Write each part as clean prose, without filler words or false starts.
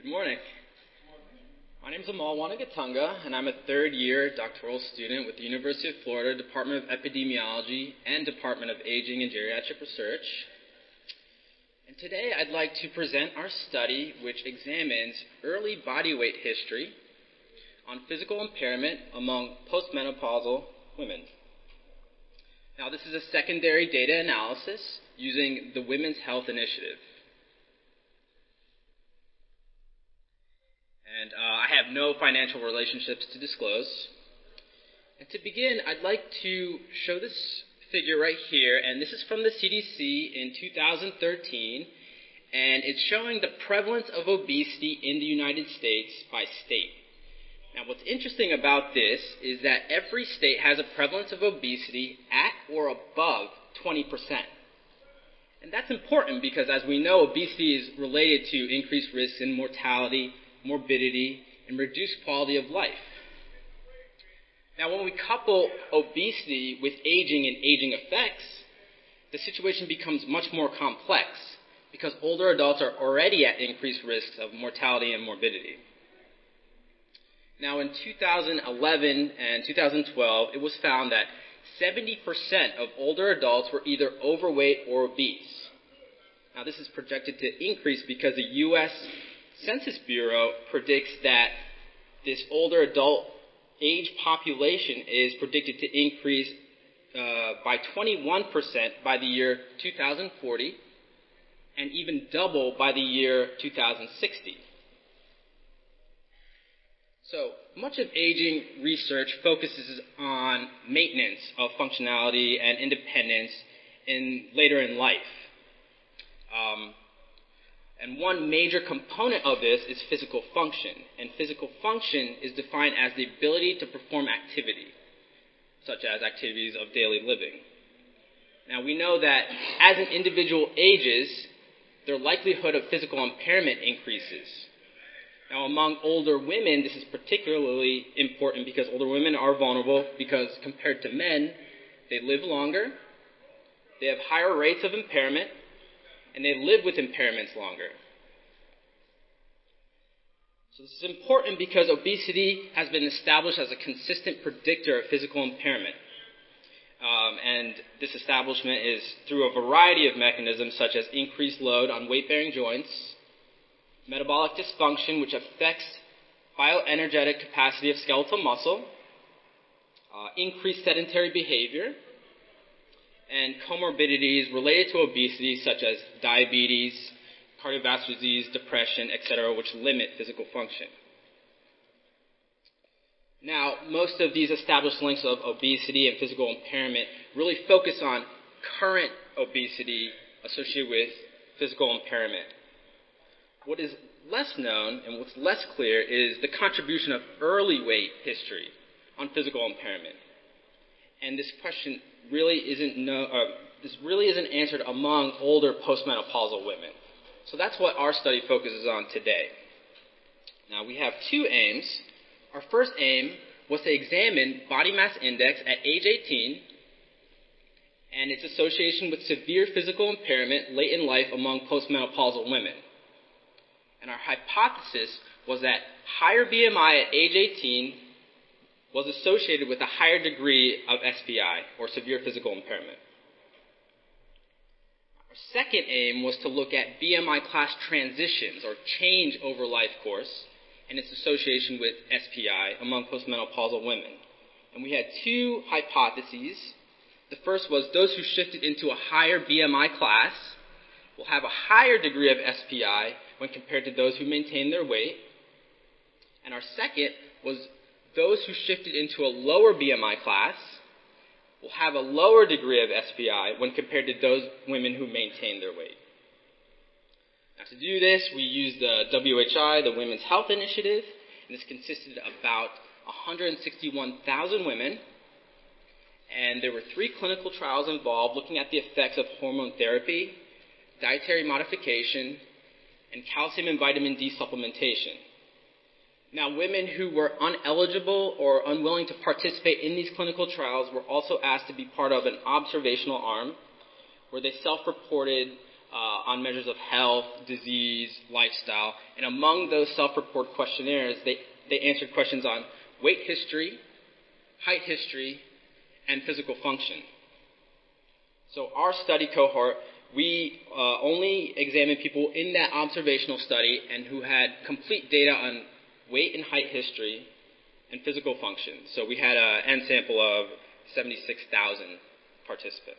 Good morning. My name is Amal Wanagatunga, and I'm a third-year doctoral student with the University of Florida Department of Epidemiology and Department of Aging and Geriatric Research. And today I'd like to present our study, which examines early body weight history on physical impairment among postmenopausal women. Now, this is a secondary data analysis using the Women's Health Initiative. And I have no financial relationships to disclose. And to begin, I'd like to show this figure right here, and this is from the CDC in 2013, and it's showing the prevalence of obesity in the United States by state. Now, what's interesting about this is that every state has a prevalence of obesity at or above 20%. And that's important because, as we know, obesity is related to increased risks in mortality, morbidity, and reduced quality of life. Now, when we couple obesity with aging and aging effects, the situation becomes much more complex because older adults are already at increased risks of mortality and morbidity. Now, in 2011 and 2012, it was found that 70% of older adults were either overweight or obese. Now, this is projected to increase because the U.S. Census Bureau predicts that this older adult age population is predicted to increase by 21% by the year 2040 and even double by the year 2060. So much of aging research focuses on maintenance of functionality and independence later in life. And one major component of this is physical function. And physical function is defined as the ability to perform activity, such as activities of daily living. Now, we know that as an individual ages, their likelihood of physical impairment increases. Now, among older women, this is particularly important because older women are vulnerable because compared to men, they live longer, they have higher rates of impairment, and they live with impairments longer. So this is important because obesity has been established as a consistent predictor of physical impairment. And this establishment is through a variety of mechanisms such as increased load on weight-bearing joints, metabolic dysfunction, which affects bioenergetic capacity of skeletal muscle, increased sedentary behavior, and comorbidities related to obesity such as diabetes, cardiovascular disease, depression, etc., which limit physical function. Now, most of these established links of obesity and physical impairment really focus on current obesity associated with physical impairment. What is less known and what's less clear is the contribution of early weight history on physical impairment. And this question really isn't answered among older postmenopausal women. So that's what our study focuses on today. Now, we have two aims. Our first aim was to examine body mass index at age 18 and its association with severe physical impairment late in life among postmenopausal women. And our hypothesis was that higher BMI at age 18 was associated with a higher degree of SPI, or severe physical impairment. Our second aim was to look at BMI class transitions, or change over life course, and its association with SPI among postmenopausal women. And we had two hypotheses. The first was those who shifted into a higher BMI class will have a higher degree of SPI when compared to those who maintain their weight. And our second was those who shifted into a lower BMI class will have a lower degree of SPI when compared to those women who maintain their weight. Now, to do this, we used the WHI, the Women's Health Initiative, and this consisted of about 161,000 women. And there were 3 clinical trials involved looking at the effects of hormone therapy, dietary modification, and calcium and vitamin D supplementation. Now, women who were ineligible or unwilling to participate in these clinical trials were also asked to be part of an observational arm where they self-reported on measures of health, disease, lifestyle. And among those self-report questionnaires, they answered questions on weight history, height history, and physical function. So our study cohort, we only examined people in that observational study and who had complete data on weight and height history and physical function. So we had an N sample of 76,000 participants.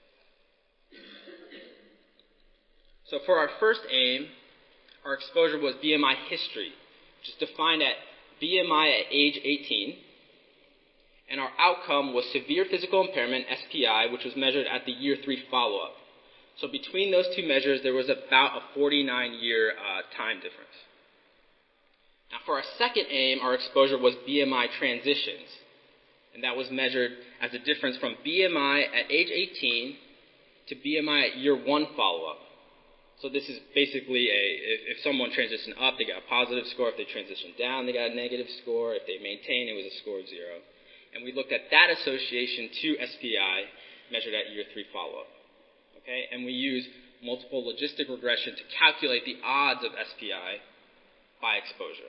So for our first aim, our exposure was BMI history, which is defined at BMI at age 18. And our outcome was severe physical impairment, SPI, which was measured at the year 3 follow-up. So between those two measures, there was about a 49-year time difference. Now for our second aim, our exposure was BMI transitions. And that was measured as a difference from BMI at age 18 to BMI at year 1 follow-up. So this is basically if someone transitioned up, they got a positive score. If they transitioned down, they got a negative score. If they maintained, it was a score of 0. And we looked at that association to SPI measured at year 3 follow-up. Okay? And we used multiple logistic regression to calculate the odds of SPI by exposure.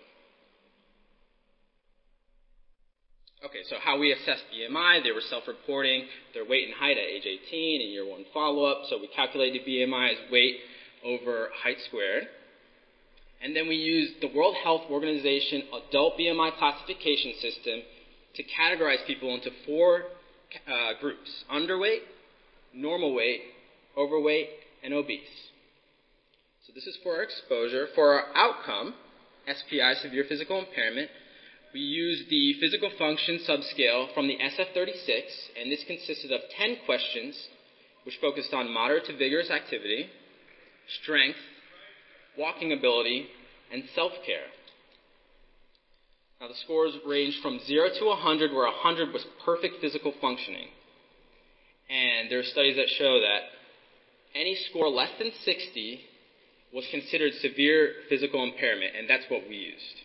Okay, so how we assessed BMI, they were self-reporting their weight and height at age 18 in year 1 follow-up. So we calculated BMI as weight over height squared. And then we used the World Health Organization adult BMI classification system to categorize people into 4 groups: underweight, normal weight, overweight, and obese. So this is for our exposure. For our outcome, SPI, severe physical impairment, we used the physical function subscale from the SF-36, and this consisted of 10 questions which focused on moderate to vigorous activity, strength, walking ability, and self-care. Now the scores ranged from 0 to 100, where 100 was perfect physical functioning. And there are studies that show that any score less than 60 was considered severe physical impairment, and that's what we used.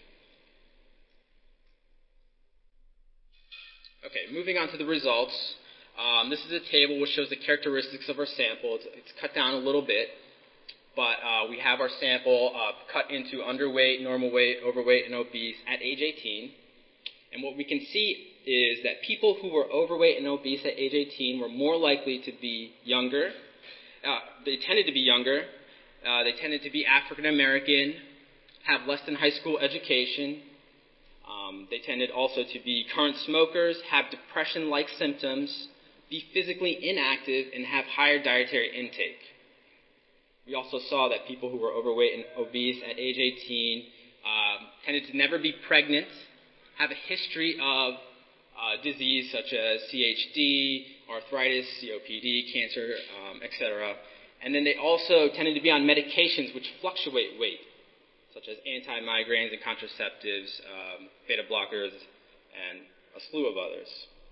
Okay, moving on to the results. This is a table which shows the characteristics of our sample. It's cut down a little bit, but we have our sample cut into underweight, normal weight, overweight, and obese at age 18. And what we can see is that people who were overweight and obese at age 18 were more likely to be younger. They tended to be younger. They tended to be African American, have less than high school education. They tended also to be current smokers, have depression-like symptoms, be physically inactive, and have higher dietary intake. We also saw that people who were overweight and obese at age 18 tended to never be pregnant, have a history of disease such as CHD, arthritis, COPD, cancer, etc. And then they also tended to be on medications which fluctuate weight, such as anti-migraines and contraceptives, beta blockers, and a slew of others.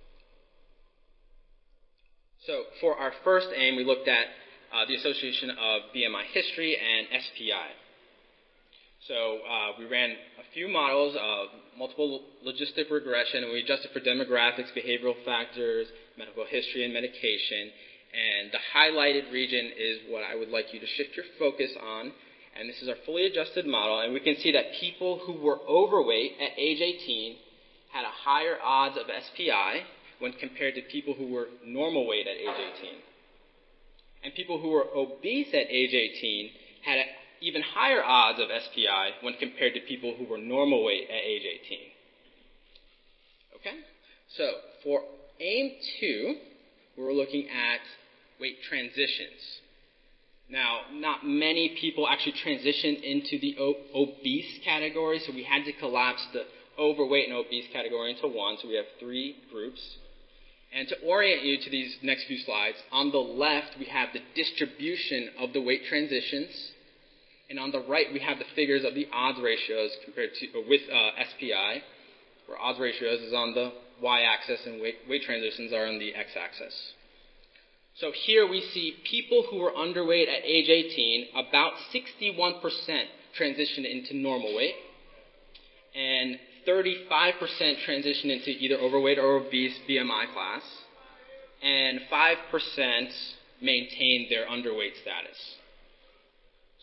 So for our first aim, we looked at the association of BMI history and SPI. So we ran a few models of multiple logistic regression, and we adjusted for demographics, behavioral factors, medical history, and medication. And the highlighted region is what I would like you to shift your focus on. And this is our fully adjusted model. And we can see that people who were overweight at age 18 had a higher odds of SPI when compared to people who were normal weight at age 18. And people who were obese at age 18 had even higher odds of SPI when compared to people who were normal weight at age 18. Okay? So for aim 2, we're looking at weight transitions. Now, not many people actually transition into the obese category, so we had to collapse the overweight and obese category into one, so we have 3 groups. And to orient you to these next few slides, on the left we have the distribution of the weight transitions, and on the right we have the figures of the odds ratios compared to with SPI, where odds ratios is on the y-axis and weight transitions are on the x-axis. So here we see people who were underweight at age 18, about 61% transitioned into normal weight, and 35% transitioned into either overweight or obese BMI class, and 5% maintained their underweight status.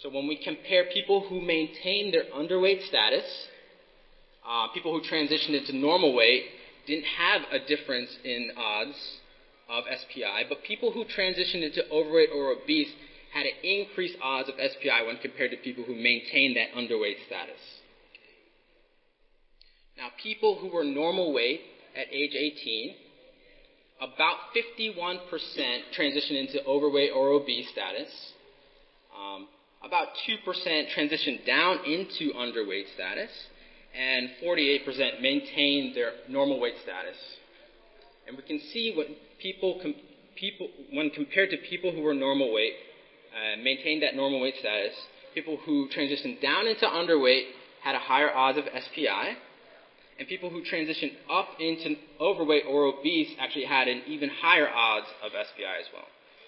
So when we compare people who maintain their underweight status, people who transitioned into normal weight didn't have a difference in odds of SPI, but people who transitioned into overweight or obese had an increased odds of SPI when compared to people who maintained that underweight status. Now, people who were normal weight at age 18, about 51% transitioned into overweight or obese status. About 2% transitioned down into underweight status, and 48% maintained their normal weight status. And we can see when when compared to people who were normal weight, maintained that normal weight status, people who transitioned down into underweight had a higher odds of SPI, and people who transitioned up into overweight or obese actually had an even higher odds of SPI as well.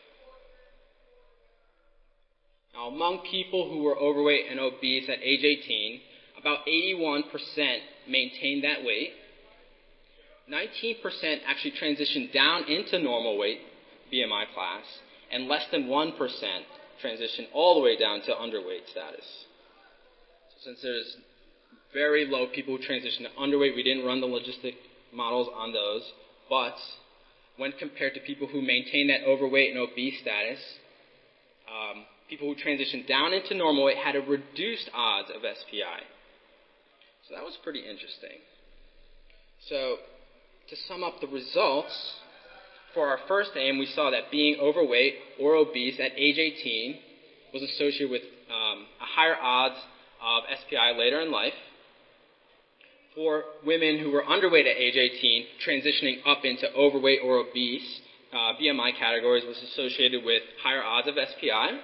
Now, among people who were overweight and obese at age 18, about 81% maintained that weight. 19% actually transitioned down into normal weight BMI class, and less than 1% transitioned all the way down to underweight status. So since there's very low people who transition to underweight, we didn't run the logistic models on those, but when compared to people who maintain that overweight and obese status, people who transitioned down into normal weight had a reduced odds of SPI. So that was pretty interesting. So to sum up the results, for our first aim, we saw that being overweight or obese at age 18 was associated with a higher odds of SPI later in life. For women who were underweight at age 18, transitioning up into overweight or obese BMI categories was associated with higher odds of SPI.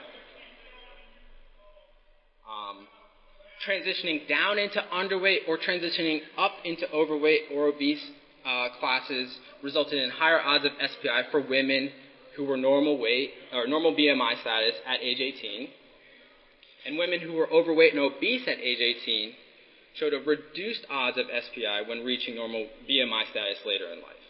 Transitioning down into underweight or transitioning up into overweight or obese classes resulted in higher odds of SPI for women who were normal weight or normal BMI status at age 18. And women who were overweight and obese at age 18 showed a reduced odds of SPI when reaching normal BMI status later in life.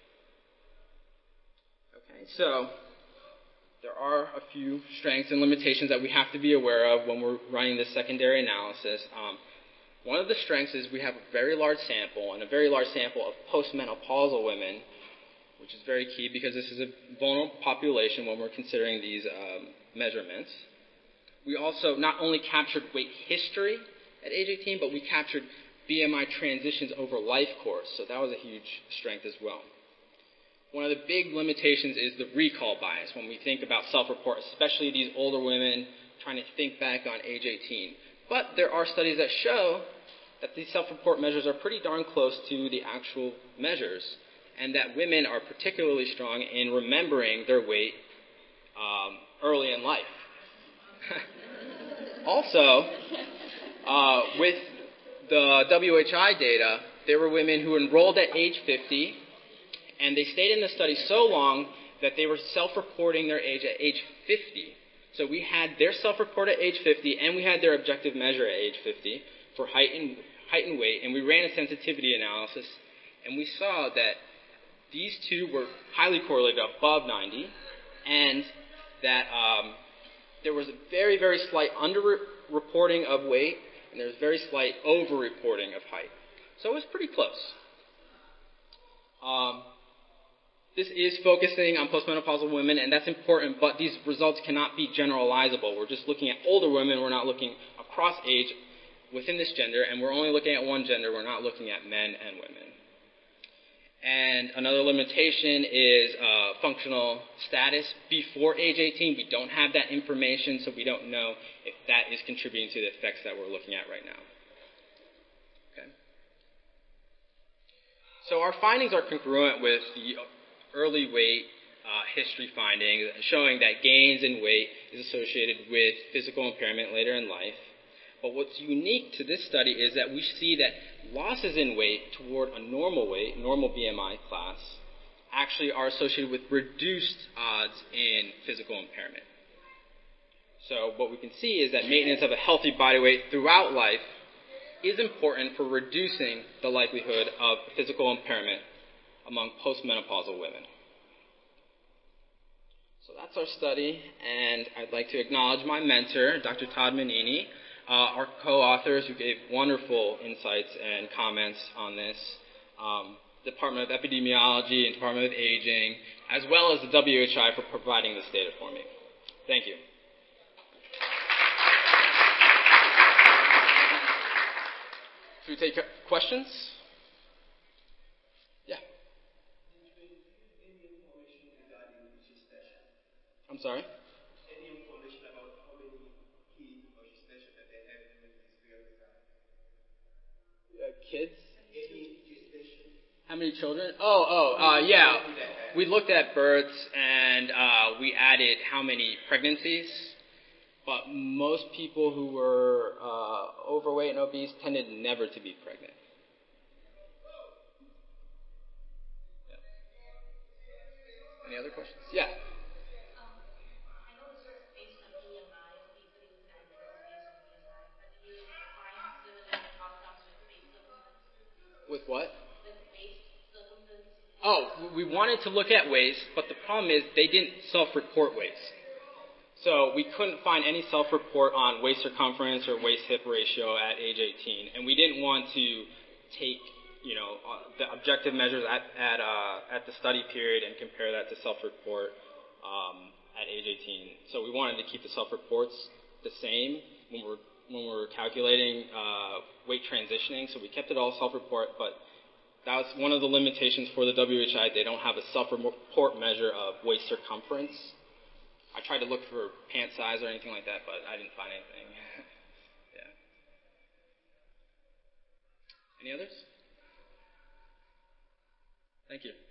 Okay, so there are a few strengths and limitations that we have to be aware of when we're running this secondary analysis. One of the strengths is we have a very large sample, and a very large sample of postmenopausal women, which is very key because this is a vulnerable population when we're considering these measurements. We also not only captured weight history at age 18, but we captured BMI transitions over life course, so that was a huge strength as well. One of the big limitations is the recall bias when we think about self-report, especially these older women trying to think back on age 18. But there are studies that show that these self-report measures are pretty darn close to the actual measures, and that women are particularly strong in remembering their weight early in life. Also, with the WHI data, there were women who enrolled at age 50, and they stayed in the study so long that they were self-reporting their age at age 50. So we had their self-report at age 50, and we had their objective measure at age 50 for height and weight, and we ran a sensitivity analysis, and we saw that these two were highly correlated above 90, and that there was a very, very slight under-reporting of weight, and there was very slight over-reporting of height. So it was pretty close. This is focusing on postmenopausal women, and that's important, but these results cannot be generalizable. We're just looking at older women. We're not looking across age within this gender, and we're only looking at one gender. We're not looking at men and women. And another limitation is functional status before age 18. We don't have that information, so we don't know if that is contributing to the effects that we're looking at right now. Okay. So our findings are congruent with the early weight history findings, showing that gains in weight is associated with physical impairment later in life. But what's unique to this study is that we see that losses in weight toward a normal weight, normal BMI class, actually are associated with reduced odds in physical impairment. So what we can see is that maintenance of a healthy body weight throughout life is important for reducing the likelihood of physical impairment among postmenopausal women. So that's our study, and I'd like to acknowledge my mentor, Dr. Todd Manini, our co-authors who gave wonderful insights and comments on this, Department of Epidemiology and Department of Aging, as well as the WHI for providing this data for me. Thank you. Should we take questions? Yeah. I'm sorry? Any information about how many kids or gestation that they have during this period of time? Kids? Any gestation? How many children? Yeah. We looked at births and we added how many pregnancies. But most people who were overweight and obese tended never to be pregnant. Yeah. Any other questions? Yeah. I know it's based on BMI, obesity was added based on BMI, but did you find similar outcomes with waist circumference? With what? With waist circumference? Oh, we wanted to look at waist, but the problem is they didn't self-report waist. So we couldn't find any self-report on waist circumference or waist-hip ratio at age 18, and we didn't want to take, the objective measures at the study period and compare that to self-report at age 18. So we wanted to keep the self-reports the same when we're calculating weight transitioning. So we kept it all self-report, but that was one of the limitations for the WHI. They don't have a self-report measure of waist circumference. I tried to look for pant size or anything like that, but I didn't find anything. Yeah. Any others? Thank you.